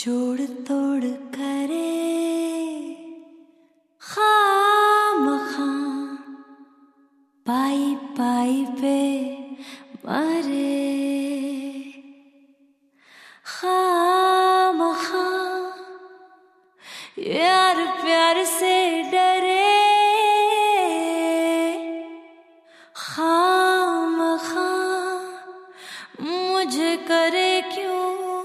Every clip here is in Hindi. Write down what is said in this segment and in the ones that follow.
जोड़ तोड़ करे खामखा पाई पाई पे मरे खामखा यार प्यार से डरे खामखा मुझे करे क्यों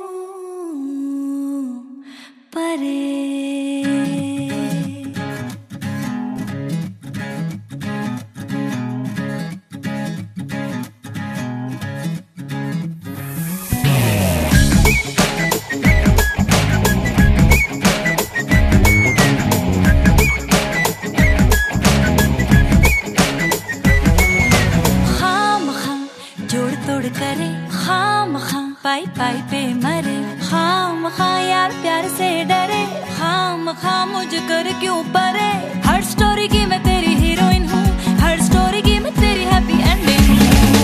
परे। जोड़ तोड़ करे खामखा पाई पाई पे मरे खामखा यार प्यार से डरे खामखा मुझे कर क्यों परे। हर स्टोरी की मैं तेरी हीरोइन हूँ, हर स्टोरी की मैं तेरी हैप्पी एंडिंग हूँ।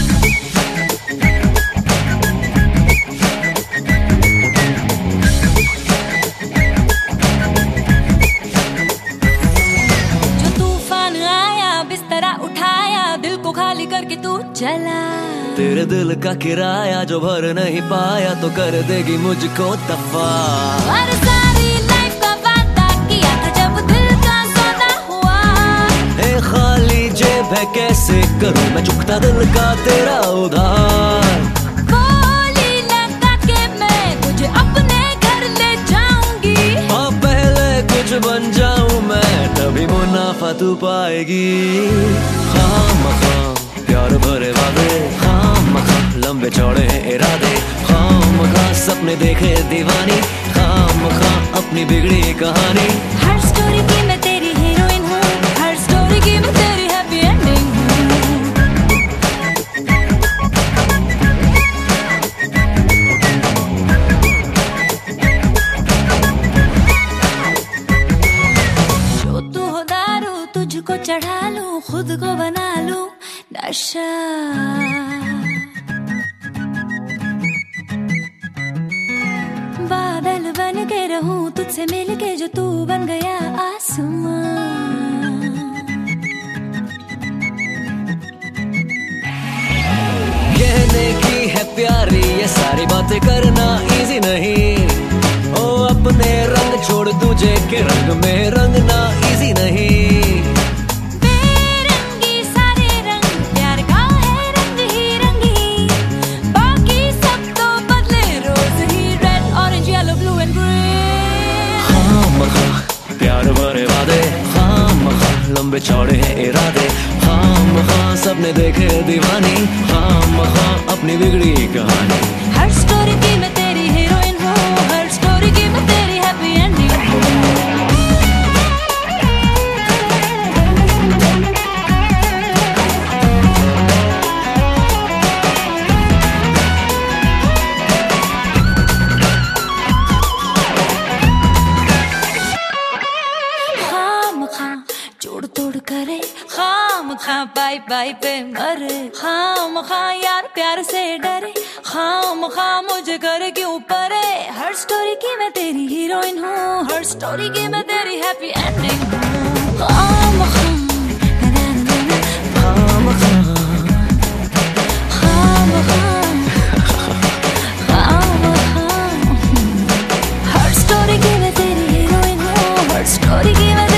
जो तूफान आया बिस्तरा उठाया दिल को खाली करके तू चला। तेरे दिल का किराया जो भर नहीं पाया तो कर देगी मुझको दफा। और सारी लाइफ का वादा किया था जब दिल का सौदा हुआ। ए खाली जेब है कैसे करूं मैं चुकता दिल का तेरा उधार। बोली लगा के मैं तुझे अपने घर ले जाऊंगी। हाँ पहले कुछ बन जाऊं मैं तभी मुनाफा तू पाएगी। खामखा प्यार भरे वादे खामखा लंबे चौड़े हैं इरादे खामखा सपने देखे दीवानी खामखा अपनी बिगड़ी कहानी। हर स्टोरी की मैं तेरी हीरोइन हूँ, हर स्टोरी की मैं तेरी हैप्पी एंडिंग हूँ। जो तू हो दारू तुझको चढ़ा लूं खुद को बना लूं नशा। बादल बन के रहूं तुझसे मिलके जो तू बन गया आसमां। कहने की है प्यारी ये सारी बातें करना इजी नहीं। ओ अपने रंग छोड़ तुझे के रंग में रंगना इजी नहीं। प्यार भरे वादे खामखा लंबे चौड़े हैं इरादे खामखा सपने देखे दीवानी खामखा अपनी बिगड़ी कहानी। हर स्टोरी की मैं तेरी हीरोइन हूँ, हर स्टोरी की मैं तेरी हैप्पी एंडिंग हूँ। जोड़ तोड़ करे खामखा पाई पाई पे मरे खामखा यार प्यार से डरे खामखा मुझे कर क्यों परे। हर स्टोरी की मैं तेरी हीरोइन हूँ, हर स्टोरी की मैं तेरी हैप्पी एंडिंग हूँ। खामखा खामखा खामखा खामखा हर स्टोरी की मैं तेरी हीरोइन हूँ, हर स्टोरी की मैं